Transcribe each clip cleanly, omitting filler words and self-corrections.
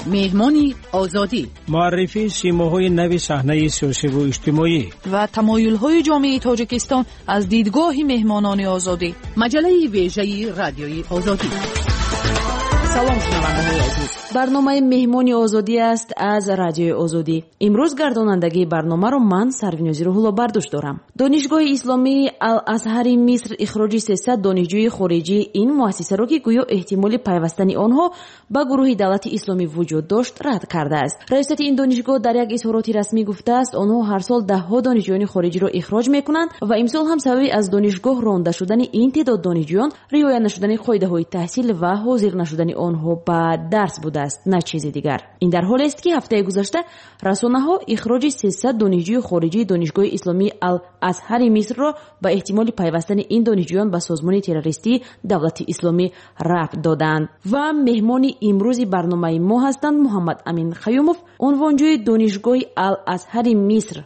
مهمانی آزادی، معرفی سیماهای نو صحنه سیاسی و اجتماعی و تمایل‌های جامعه تاجیکستان از دیدگاه مهمانان آزادی. مجله ویژه رادیوی آزادی. سلام شنونده‌های عزیز، برنامه مهمانی آزادی است از رادیو آزادی. امروز گردانندگی برنامه رو من سروینوزی روح‌الله برداشت دارم. دانشگاه اسلامی الازهر مصر اخراج 300 دانشجوی خارجی این مؤسسه را که گویا احتمال پیوستن آنها به گروه دولت اسلامی وجود داشت رد کرده است. رئیس این دانشگاه در یک اظهارات رسمی گفته است آنها هر سال ده‌ها دانشجویان خارجی را اخراج می‌کنند و امسال هم سبب از دانشگاه رانده شدن این تعداد دانشجویان رعایت نشدن قاعده‌های تحصیل و حاضر نشدن آنها به درس بوده است، نه چیز دیگر. این در حالی است که هفته گذشته رسانه‌ها اخراج 300 دانشجوی خارجی دانشگاه اسلامی الازهر مصر را به احتمال پیوستن این دانشجویان به سازمان تروریستی دولت اسلامی رفع دادند. و مهمان امروز برنامه ما هستند محمد امین خیوموف، عنوانجوی دانشگاه الازهر مصر.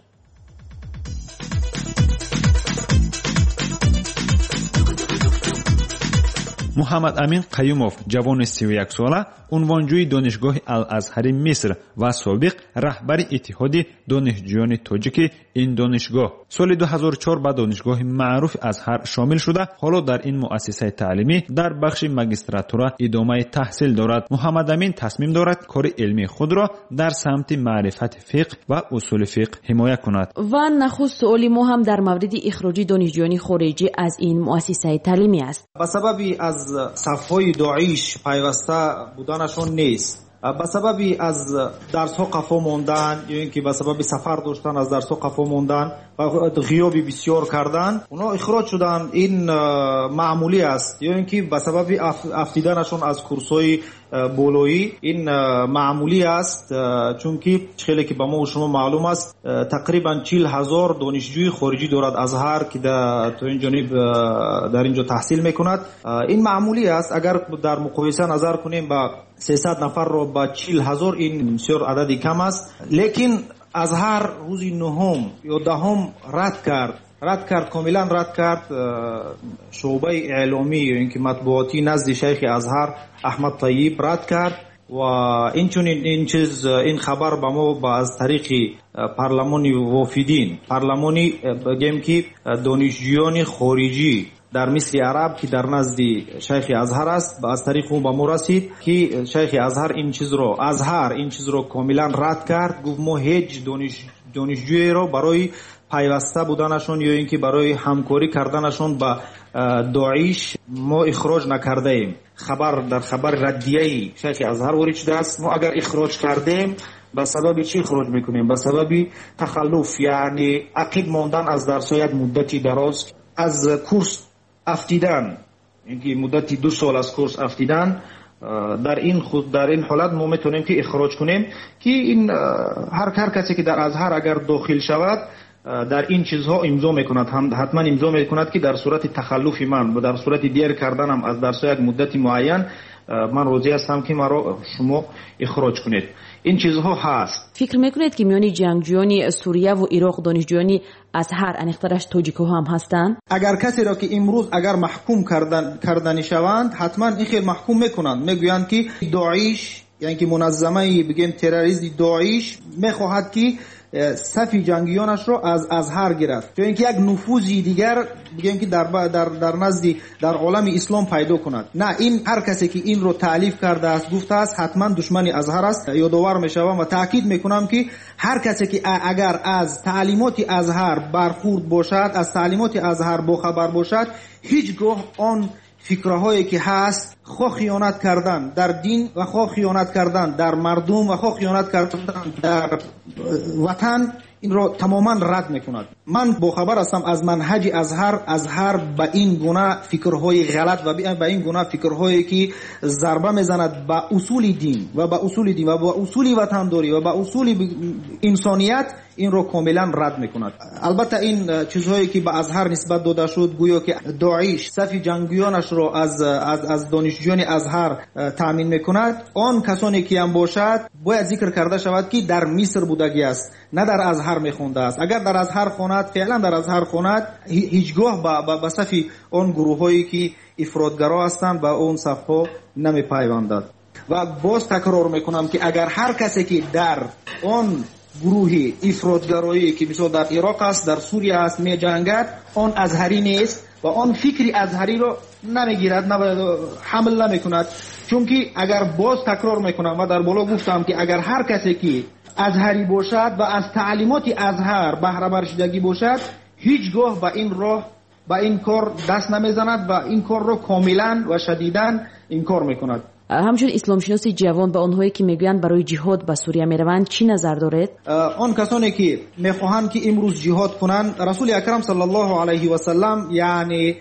محمد امین قیومов جوان 31 ساله عنوانجوی دانشگاه الازهر مصر و سابق رهبر اتحاد دانشجویان تاجیک این دانشگاه سال 2004 به دانشگاه معروف ازهر شامل شده حالا در این مؤسسه تعلیمی در بخش ماجستراتورا ادامه تحصیل دارد. محمد امین تصمیم دارد کار علمی خود را در سمت معرفت فقه و اصول فقه حمایت کند. و نخست سؤال ما هم در مورد اخراج دانشجویان خارجی از این مؤسسه تعلیمی است. به سببی از صفهای داعش پیوسته بودنشون نیست، به سببی از درس ها قفا موندن یا اینکه به سبب سفر داشتن از درس ها قفا موندن و غیابی بسیار کردن اونا اخراج شدن. این معمولی است. یا اینکه به سبب افتیدنشون از کورس‌های بولویی این معمولی است، چون که خیلی که به ما و شما معلوم است تقریبا 40,000 دانشجوی خارجی دارد ازهر که تو این جانب در اینجا تحصیل میکند. این معمولی است. اگر در مقایسه نظر کنیم با 300 نفر رو با 40,000 این بسیار عددی کم است. لیکن ازهر روزی 9 یا 10 رد کرد کاملا رد کرد شعبه اعلامی یا اینکه مطبوعاتی نزد شیخ ازهر احمد طیب رد کرد و این خبر به ما از طریق پارلمانی وافدین پارلمانی بگیم که دانشجویان خارجی در مصر عرب که در نزد شیخ ازهر است از طریق اون به ما رسید که شیخ ازهر این چیز رو کاملا رد کرد. گفت ما هیچ دانشجویی رو برای پیوسته بودنشون یا اینکه برای همکاری کردنشون با داعش ما اخراج نکرده ایم. در خبر ردیه‌ای شیخ ازهر وارد شده است. ما اگر اخراج کردیم به سبب چی اخراج میکنیم؟ به سبب تخلف، یعنی عقب ماندن از درس‌های مدتی دراز، از کورس افتیدن، اینکه مدتی 2 سال از کورس افتیدن. در این حالت ما میتونیم که اخراج کنیم که این هر کسی که در ازهر اگر داخل شود در این چیزها امضا میکند، حتما امضا میکند که در صورت تخلف من و در صورت دیر کردنم از درس یک مدتی معین من راضی هستم که مرا شما اخراج کنید. این چیزها هست. فکر میکنید که میانی جنگجویان سوریه و عراق دانشجویان ازهر انیخترش تاجیک‌ها هم هستند؟ اگر کسی را که امروز اگر محکوم کردنی شوند حتما این خیلی محکوم میکنند، میگویند که داعش یعنی که منظمه بگیم تروریستی داعش میخواهد که صف جنگیانش رو از ازهر گرفت، چون اینکه یک نفوذی دیگر بگیم که در در عالم اسلام پیدا کند. نه، این هر کسی که این رو تالیف کرده است گفته است حتما دشمن ازهر است. یادآور میشوم و تاکید میکنم که هر کسی که اگر از تعلیمات ازهر برخورد باشد، از تعلیمات ازهر باخبر باشد، هیچگاه آن فکرهایی که هست خواه خیانت کردن در دین و خواه خیانت کردن در مردم و خواه خیانت کردن در وطن این را تماما رد میکند. من باخبر هستم از منهج ازهر به این گونه فکرهای غلط و به این گونه فکرهایی که ضربه میزند به اصول دین و به اصول وطنداری و به اصول انسانیت این رو کاملا رد میکند. البته این چیزهایی که به ازهر نسبت داده شد گویا که داعش صف جنگیانش رو از دانشجویان ازهر تامین میکند، آن کسانی که هم باشد باید ذکر کرده شود که در مصر بودگی است، نه در ازهر میخونده است. اگر در ازهر خوند، فعلا در ازهر خوند، هیچگاه به صف آن گروهایی که افراطگرا هستند به اون صفها نمیپیوندد. و باز تکرار میکنم که اگر هر کسی که در آن گروه افراطگرایی که مثلا در عراق است، در سوریه است میجنگد، آن ازهری نیست و آن فکری ازهری رو نمیگیرد، حمل نمیکند. چون که اگر باز تکرار میکنم و در بالا گفتم که اگر هر کسی که ازهری باشد و از تعلیمات ازهر بهره برشیدگی باشد، هیچگاه به این راه به این کار دست نمیزند و این کار رو کاملا و شدیداً انکار میکند. همچون اسلام شناسی جوان به آنهایی که میگویند برای جهاد به سوریه میروند چی نظر دارید؟ آن کسانی که میخواهند که امروز جهاد کنند، رسول اکرم صلی الله علیه و سلم یعنی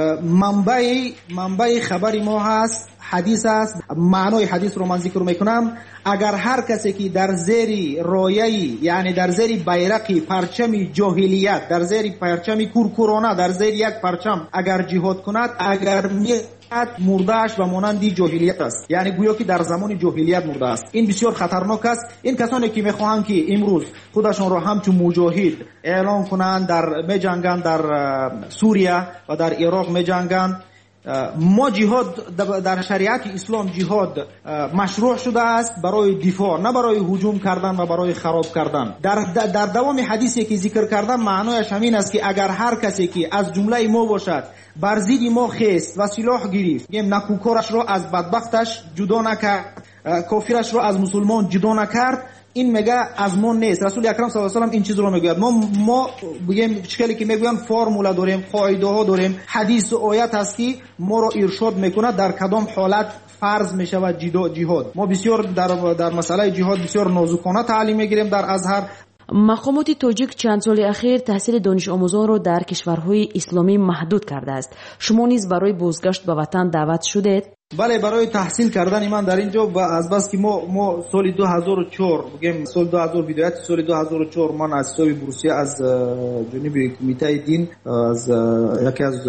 منبع خبر ما هست، حدیث است. معنای حدیث رو من ذکر میکنم. اگر هر کسی که در زیر رایه‌ای یعنی در زیر بیرق پرچم جاهلیت، در زیر پرچم کورکورانه، در زیر یک پرچم اگر جهاد کند، اگر مردهش و مانندی جاهلیت است، یعنی گویا که در زمان جاهلیت مرده است. این بسیار خطرناک است. این کسانی که میخواهند که امروز خودشون را همچون مجاهد اعلام کنند، در میجنگند، در سوریه و در عراق میجنگند. ما جهاد در شریعت اسلام جهاد مشروع شده است برای دفاع، نه برای هجوم کردن و برای خراب کردن. در دوام حدیثی که ذکر کردم معنایش همین است که اگر هر کسی که از جمله ما باشد بر ضد ما خیست و سلاح گرفت، نکوکارش را از بدبختش جدا نکرد، کافرش را از مسلمان جدا نکرد، این میگه از ما نیست. رسول اکرم صلی الله علیه و آله این چیز رو میگوید. ما بگیم چکلی که میگوین فرمولا داریم، قاعده ها داریم، حدیث و آیت هست که ما رو ارشاد میکنه در کدام حالت فرض میشود جهاد. ما بسیار در مسئله جهاد بسیار نازکانه تعلیم میگیریم در ازهر. مقامات تاجیک چند سال اخیر تحصیل دانش آموزان را در کشورهای اسلامی محدود کرده است. شما نیز برای بازگشت به وطن دعوت شدید؟ بله، برای تحصیل کردن من در اینجا و از بس که ما سال 2004 بگیم سال 2000 بدایت سال 2004 من از سوی بورسیه از جانب کمیته دین از یکی از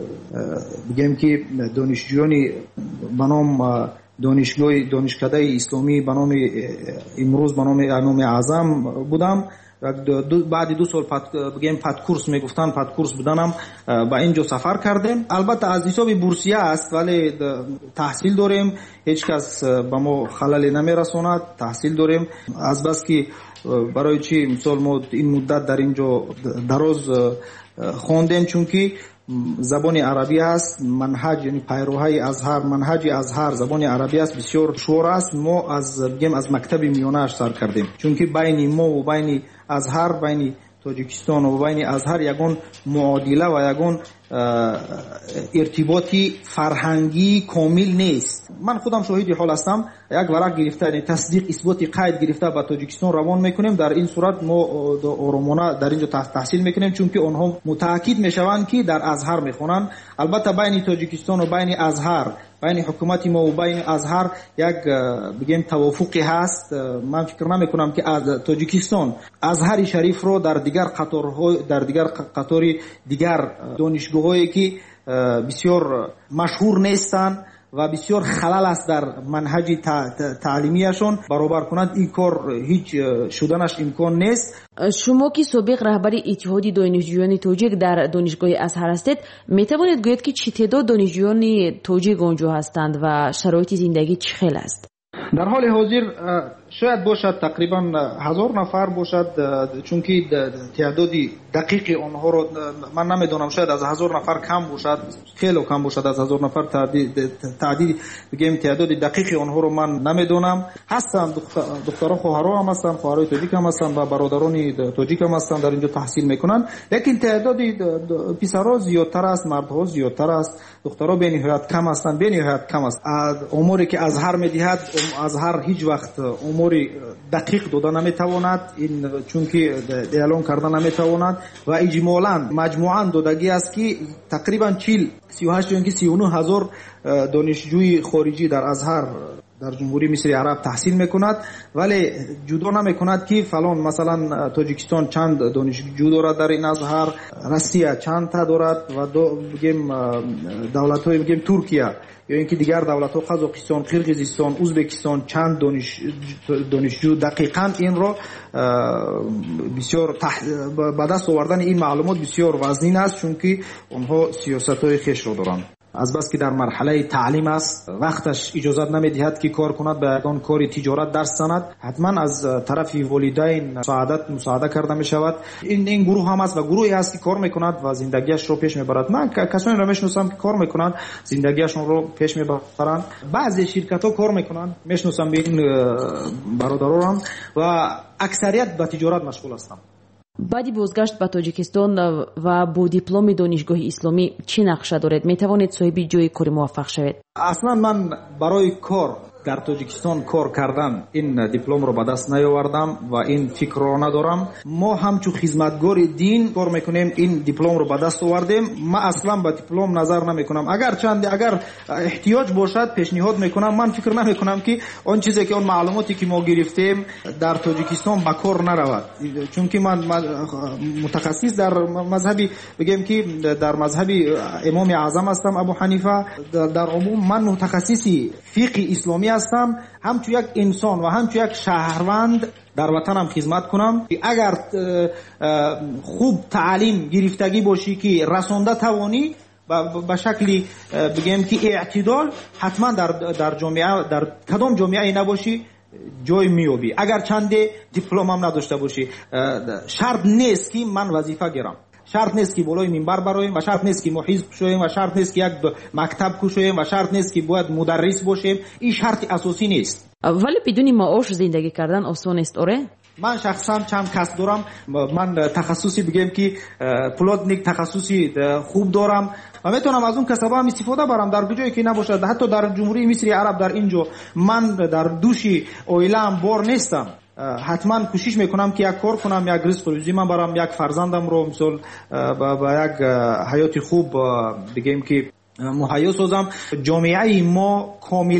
بگیم که دانشجویانی به نام دانشکده اسلامی به نام امروز به نام امام اعظم بودم. بعد 2 سال بگیم پدکورس میگفتن، پدکورس بودنم با اینجا سفر کردیم. البته از حساب بورسیه است ولی تحصیل داریم، هیچ کس به ما خلل نمیرساند. تحصیل داریم از بس که برای چی مثال ما این مدت در اینجا دراز خواندیم، چون که زبان عربی است، منهج یعنی پیروهای ازهر، منهج ازهر زبان عربی است، بسیار شور است. ما از مکتب میانه سر کردیم، چون که بین ما و بین ازهر، بین تاجیکستان و بین ازهر یگون معادله و یگون ارتباطی فرهنگی کامل نیست. من خودم شاهد حال هستم. یک ورق گرفته، یعنی تصدیق اثبات قید گرفته به تاجیکستان روان میکنیم. در این صورت ما آرامانه در اینجا تحصیل میکنیم، چون که آنها متأکد میشوند که در ازهر میخونن. البته بین تاجیکستان و بین ازهر، بین حکومت ما و بین ازهر یک بگیم توافقی هست. من فکر نمی کنم که از تاجیکستان ازهر شریف رو در دیگر دیگر دانشگاهایی که بسیار مشهور نیستند و بسیار خلل است در منهج تعلیمیشون برابر کنند، این کار هیچ شدنش امکان نیست. شما که سابق رهبر اتحاد دانشجویان تاجیک در دانشگاه ازهر هستید، می توانید گویید که چه تعداد دانشجویان تاجیک آنجا هستند و شرایط زندگی چه خیلی است؟ در حال حاضر شاید باشد تقریبا 1000 نفر باشد، چون که تعداد دقیق آنها رو من نمیدونم. شاید از 1000 نفر کم باشد، خیلی کم باشد. از 1000 نفر تعداد بگیم تعداد دقیق آنها رو من نمیدونم. هستن دختران خواهرها هم هستن، خواهرای تاجیک هم هستن و برادران تاجیک هم هستن در اینجا تحصیل میکنن. لیکن تعداد پسرها زیادتر است، مردها زیادتر است، دخترها به نهایت کم هستن، به نهایت کم است. اموری که ازهر میدهد، ازهر هیچ وقت اموری دقیق دادن نمیتواند، این چون که اعلام کردن نمیتواند و اجمالاً مجموعاً دادگی است که تقریبا 38 یا 39 هزار دانشجوی خارجی در ازهر در جمهوری مصر عرب تحصیل میکند، ولی جدا نمیکند که فلان مثلا تاجیکستان چند دانشجو دارد در این ازهر، روسیه چند تا دارد و بگیم دولت‌های بگیم ترکیه یا اینکه دیگر دولت‌ها قزاقستان، قرقیزستان، ازبکستان چند دانشجو. دقیقاً این را بسیار به دست آوردن این معلومات بسیار وزنین است، چون که اونها سیاست‌های خیش را دارند. از بس که در مرحله تعلیم است، وقتش اجازت نمیدهد که کار کند، به اون کاری تجارت درس زند، حتما از طرف والدین مساعده کرده می شود. این گروه هم است و گروهی است که کار میکند و زندگیش رو پیش میبرد. من کسانی را میشناسم که کار میکنند، زندگیشون رو پیش میبرند. بعضی شرکت ها کار میکنند، میشناسم به این برادران و اکثریت به تجارت مشغول هستند. баъди бозгашт ба тоҷикистон ва бо дипломи донишгоҳи исломӣ чӣ нақша доред? метавонед соҳиби ҷойи кори муваффақ шавед? аслан ман барои кор дар тоҷикистон кор кардан ин дипломро ба даст наёвардам ва ин фикрро надорам. мо ҳамчун хизматгори дин кор мекунем, ин дипломро ба даст овардем. ман аслан ба диплом назар намекунам. агар эҳтиёҷ бошад пешниҳод мекунам. ман фикр намекунам ки он чизе ки он маълумоте ки мо гирифтем дар тоҷикистон ба кор наравад, чунки ман мутахассис дар мазҳаби бигем ки дар мазҳаби имоми аъзам ҳастам, абу ҳанифа. дар умум ман мутахассиси фиқҳи исломӣ هستم، همچون یک انسان و همچون یک شهروند در وطنم خدمت کنم. اگر خوب تعلیم گرفتگی باشی که رسانده توانی به شکلی بگیم که اعتدال، حتما در جامعه، در کدام جامعه نباشی جای میابی. اگر چند دیپلم هم نداشته باشی، شرط نیست که من وظیفه گیرم، شرط نیست که بالای منبر برایم و شرط نیست که ما حزب شویم و شرط نیست که یک مکتب کوشیم و شرط نیست که باید مدرس باشیم. این شرط اساسی نیست. ولی بدون معاش زندگی کردن آسان است آره؟ من شخصا چند کسب دارم. من تخصصی بگم که پلاتنیک تخصصی خوب دارم و میتونم از اون کسبا هم استفاده برم در جایی که نباشد. حتی در جمهوری مصر عرب در اینجا من در دوشی اویلام بار نیستم. حتما کوشش میکنم که یک کار کنم، یک رزق روزی من برام، یک فرزندم رو مثلا با یک حیات خوب بگیم که مهیا سازم. جامعه ما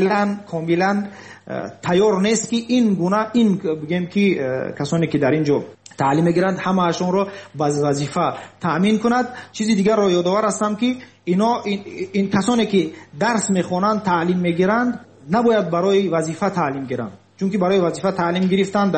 کاملا تیار نیست که این گونه این بگیم که کسانی که در اینجا تعلیم میگیرند همه اشون رو وظیفه تأمین کند. چیزی دیگر رو یادآور هستم که این کسانی که درس میخوانند، تعلیم میگیرند، نباید برای وظیفه تعلیم گیرند، چون که برای وظیفه تعلیم گرفتن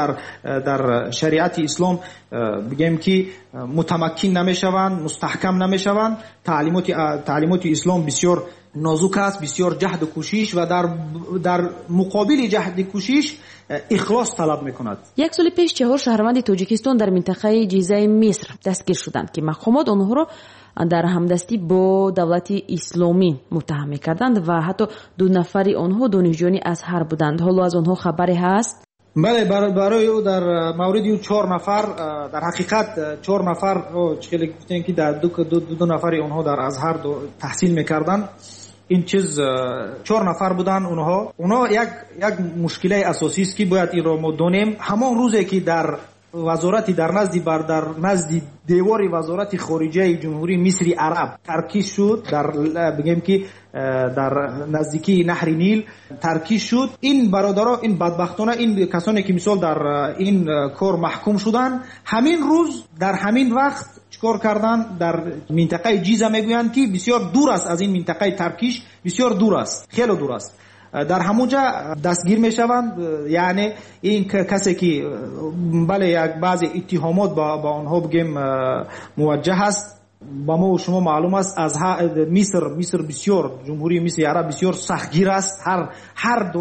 در شریعت اسلام بگیم که متمکن نمیشوند، مستحکم نمیشوند. تعلیمات اسلام بسیار نازک است، بسیار جهد و کوشش و در مقابل جهد کوشش اخلاص طلب میکند. یک سال پیش 4 شهروند تاجیکستان در منطقه جیزه مصر دستگیر شدند که مقامات آنها را در همدستی با دولت اسلامی متهم کردند و حتی 2 نفر آنها دانشجویان ازهر بودند. حالا از آنها خبری هست؟ بله، برای او در مورد او 4 نفر در حقیقت 4 نفر چخیلی گفتن که در دو نفر آنها در ازهر تحصیل میکردند. این چیز 4 نفر بودن. اونها یک مشکل اساسی است که باید این رو ما دونیم. همان روزی که در وزارت در نزد دیوار وزارت خارجه جمهوری مصر عرب ترکیز شد، بگیم که در نزدیکی نهر نیل ترکیز شد. این برادرها، این بدبختانه، این کسانی که مثال در این کار محکوم شدن، همین روز در همین وقت چیکار کردن؟ در منطقه جیزه میگویند که بسیار دور است از این منطقه ترکیش، بسیار دور است، خیلی دور است. در همونجا دستگیر میشوند. یعنی این کسی که بله یک بعضی اتهامات با آنها بگیم موجه است. با ما و شما معلوم است از مصر بسیار، جمهوری مصر عرب بسیار سختگیر است. هر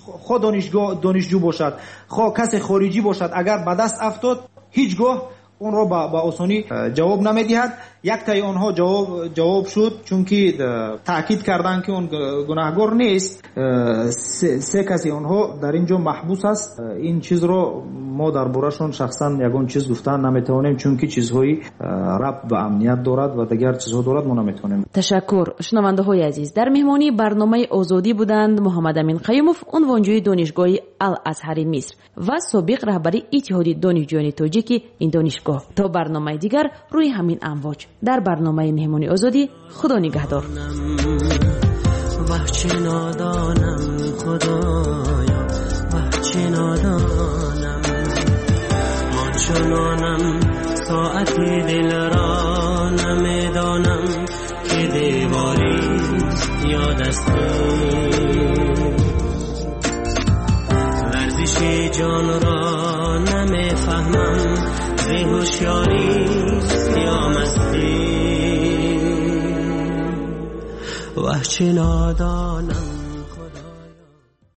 دانشجو باشد، کسی خارجی باشد، اگر به دست افتاد هیچگاه اون رو با آسانی جواب نمیدهد. یک تای آنها جواب شد، چون که تاکید کردن که اون گناهگار نیست. 3 کسی آنها در اینجا محبوس است. این چیز رو ما در بورشون شخصا یگان چیز گفتن نمیتونیم، چون که چیزهایی ربط به امنیت دارد و دیگر چیزها دارد، ما نمیتونیم. تشکر. شنونده های عزیز، در مهمانی برنامه آزادی بودند محمد امین قیوموف، عنوانجوی دانشگاه الازهر مصر و سابق رهبری اتحاد دانشجویان تاجیک این دانشگاه. تا برنامه دیگر روی همین امواج در برنامه مهمانی آزادی. خدا نگهدار. وحچه نادانم خدایا، وحچه نادانم، ما چنانم ساعتی دل را نمیدانم که دیواری یا دستور، ورزش جان را نمیفهمم، زی هوشیاری یا مستی، وحچه نادانم